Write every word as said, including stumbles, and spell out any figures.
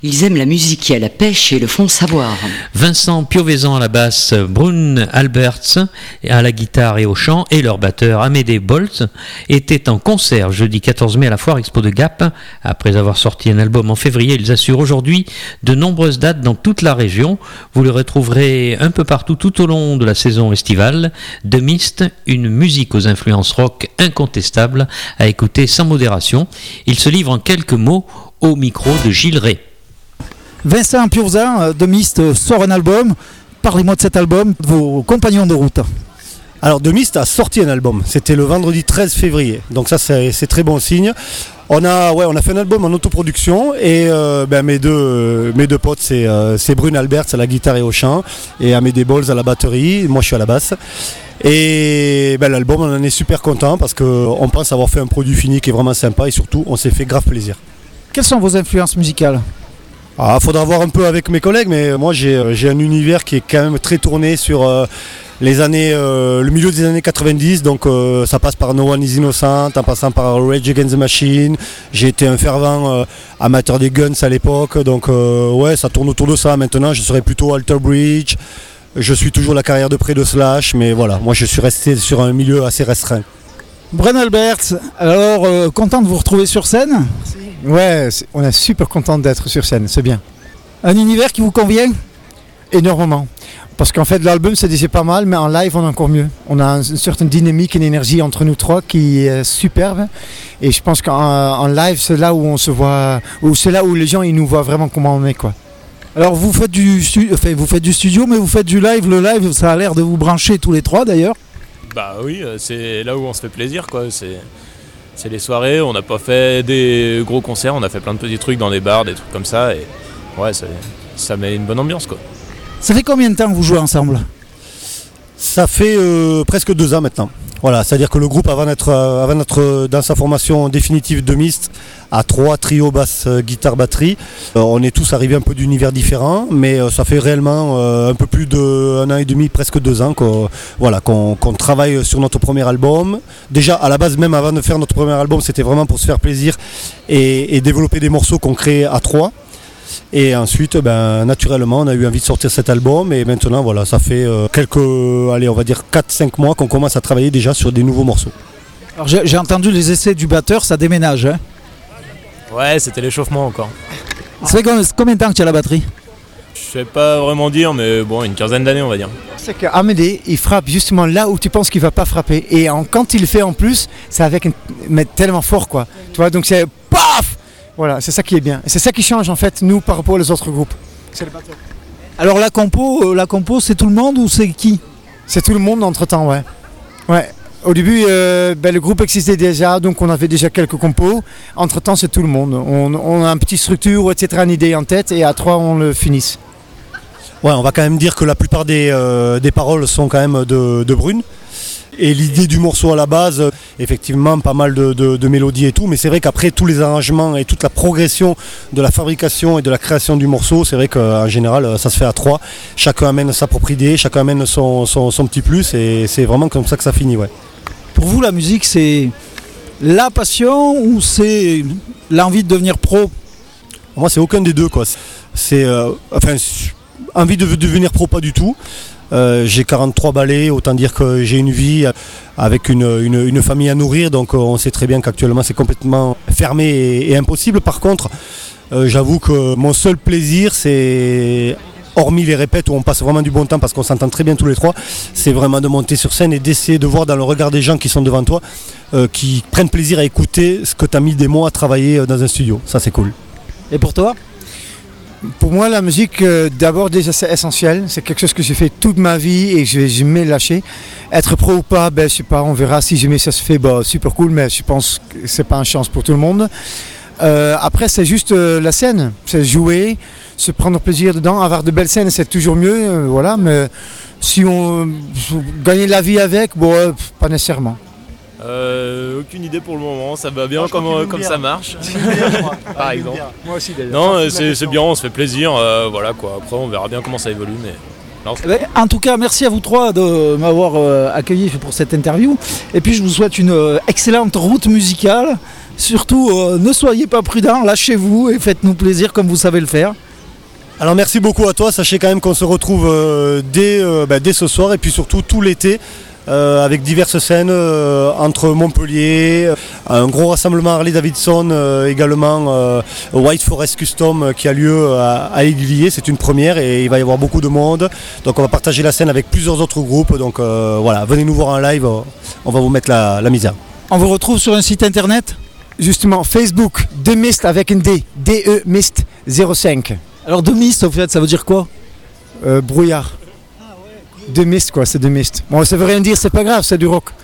Ils aiment la musique et la pêche et le font savoir. Vincent Purvezan à la basse, Brune Alberts à la guitare et au chant et leur batteur Amédée Bolt étaient en concert jeudi quatorze mai à la Foire Expo de Gap. Après avoir sorti un album en février, ils assurent aujourd'hui de nombreuses dates dans toute la région. Vous les retrouverez un peu partout tout au long de la saison estivale. De Mist, une musique aux influences rock incontestables à écouter sans modération. Ils se livrent en quelques mots au micro de Gilles Ray. Vincent Purvezan de Mist sort un album. Parlez-moi de cet album, vos compagnons de route. Alors De Mist a sorti un album, c'était le vendredi treize février, donc ça c'est, c'est très bon signe. On a, ouais, on a fait un album en autoproduction et euh, ben, mes, deux, mes deux potes c'est, euh, c'est Brune Alberts à la guitare et au chant et Amédée Bolz à la batterie, moi je suis à la basse. Et ben, l'album on en est super content parce qu'on pense avoir fait un produit fini qui est vraiment sympa et surtout on s'est fait grave plaisir. Quelles sont vos influences musicales ? Ah, faudra voir un peu avec mes collègues, mais moi j'ai, j'ai un univers qui est quand même très tourné sur euh, les années, euh, le milieu des années quatre-vingt-dix, donc euh, ça passe par No One Is Innocent, en passant par Rage Against the Machine. J'ai été un fervent euh, amateur des Guns à l'époque, donc euh, ouais, ça tourne autour de ça. Maintenant, je serais plutôt Alter Bridge. Je suis toujours la carrière de près de Slash, mais voilà, moi je suis resté sur un milieu assez restreint. Brune Alberts, alors euh, content de vous retrouver sur scène ? Ouais, on est super content d'être sur scène, c'est bien. Un univers qui vous convient ? Énormément. Parce qu'en fait, l'album c'est déjà pas mal, mais en live on est encore mieux. On a une certaine dynamique, une énergie entre nous trois qui est superbe. Et je pense qu'en en live, c'est là où on se voit, où c'est là où les gens ils nous voient vraiment comment on est, quoi. Alors vous faites du studio, enfin, vous faites du studio, mais vous faites du live. Le live, ça a l'air de vous brancher tous les trois d'ailleurs. Bah oui, c'est là où on se fait plaisir, quoi. C'est... C'est les soirées, on n'a pas fait des gros concerts, on a fait plein de petits trucs dans des bars, des trucs comme ça, et ouais, ça, ça met une bonne ambiance, quoi. Ça fait combien de temps que vous jouez ensemble ? Ça fait euh, presque deux ans maintenant. Voilà, c'est-à-dire que le groupe, avant d'être, euh, avant d'être dans sa formation définitive de Mist, à trois, trio, basse, euh, guitare, batterie. Euh, on est tous arrivés un peu d'univers différents, mais euh, ça fait réellement euh, un peu plus d'un an et demi, presque deux ans qu'on, voilà, qu'on, qu'on travaille sur notre premier album. Déjà, à la base, même avant de faire notre premier album, c'était vraiment pour se faire plaisir et, et développer des morceaux qu'on crée à trois. Et ensuite, ben, naturellement, on a eu envie de sortir cet album et maintenant, voilà, ça fait euh, quelques, allez, on va dire quatre cinq mois qu'on commence à travailler déjà sur des nouveaux morceaux. Alors j'ai, j'ai entendu les essais du batteur, ça déménage, hein ? Ouais, c'était l'échauffement encore. Ça fait combien, combien de temps que tu as la batterie ? Je sais pas vraiment dire, mais bon, une quinzaine d'années, on va dire. C'est qu'Amédée, il frappe justement là où tu penses qu'il va pas frapper. Et en, quand il le fait en plus, c'est avec une, mais tellement fort, quoi. Tu vois, donc c'est paf. Voilà, c'est ça qui est bien. Et c'est ça qui change en fait, nous, par rapport aux autres groupes. C'est le batteur. Alors la compo, la compo, c'est tout le monde ou c'est qui ? C'est tout le monde entre-temps, ouais. Ouais. Au début, euh, ben, le groupe existait déjà, donc on avait déjà quelques compos. Entre-temps, c'est tout le monde. On, on a une petite structure, et cetera, une idée en tête, et à trois, on le finisse. Ouais, on va quand même dire que la plupart des, euh, des paroles sont quand même de, de Brune. Et l'idée du morceau à la base, effectivement, pas mal de, de, de mélodies et tout, mais c'est vrai qu'après tous les arrangements et toute la progression de la fabrication et de la création du morceau, c'est vrai qu'en général, ça se fait à trois. Chacun amène sa propre idée, chacun amène son, son, son petit plus, et c'est vraiment comme ça que ça finit, ouais. Pour vous, la musique, c'est la passion ou c'est l'envie de devenir pro ? Moi, c'est aucun des deux, quoi. C'est, euh, enfin, envie de devenir pro, pas du tout. Euh, j'ai quarante-trois balais, autant dire que j'ai une vie avec une, une, une famille à nourrir, donc on sait très bien qu'actuellement c'est complètement fermé et, et impossible. Par contre, euh, j'avoue que mon seul plaisir, c'est, hormis les répètes où on passe vraiment du bon temps parce qu'on s'entend très bien tous les trois, c'est vraiment de monter sur scène et d'essayer de voir dans le regard des gens qui sont devant toi, euh, qui prennent plaisir à écouter ce que tu as mis des mois à travailler dans un studio. Ça, c'est cool. Et pour toi ? Pour moi, la musique, euh, d'abord, déjà, c'est essentiel. C'est quelque chose que j'ai fait toute ma vie et je vais jamais lâcher. Être pro ou pas, ben, je sais pas, on verra. Si jamais ça se fait, bah, super cool, mais je pense que c'est pas une chance pour tout le monde. Euh, après, c'est juste euh, la scène. C'est jouer, se prendre plaisir dedans. Avoir de belles scènes, c'est toujours mieux, euh, voilà. Mais si on gagne la vie avec, bon, euh, pas nécessairement. Euh, aucune idée pour le moment, ça va bien comme, comme ça marche. Par exemple. Moi aussi d'ailleurs. Non, c'est, c'est bien, on se fait plaisir, euh, voilà quoi. Après, on verra bien comment ça évolue, mais. Non, en tout cas, merci à vous trois de m'avoir euh, accueilli pour cette interview. Et puis, je vous souhaite une euh, excellente route musicale Surtout, euh, ne soyez pas prudents, lâchez-vous et faites-nous plaisir comme vous savez le faire. Alors merci beaucoup à toi, sachez quand même qu'on se retrouve euh, dès, euh, bah, dès ce soir et puis surtout tout l'été euh, avec diverses scènes euh, entre Montpellier, euh, un gros rassemblement Harley Davidson euh, également, euh, White Forest Custom euh, qui a lieu à, à Aiguillé, c'est une première et il va y avoir beaucoup de monde, donc on va partager la scène avec plusieurs autres groupes, donc euh, voilà, venez nous voir en live, on va vous mettre la, la misère. On vous retrouve sur un site internet. Justement, Facebook, The Mist avec un D, D E Mist zéro cinq. Alors de Mist, au fait, ça veut dire quoi? Euh, brouillard. De Mist quoi, c'est de Mist. Bon, ça veut rien dire, c'est pas grave, c'est du rock.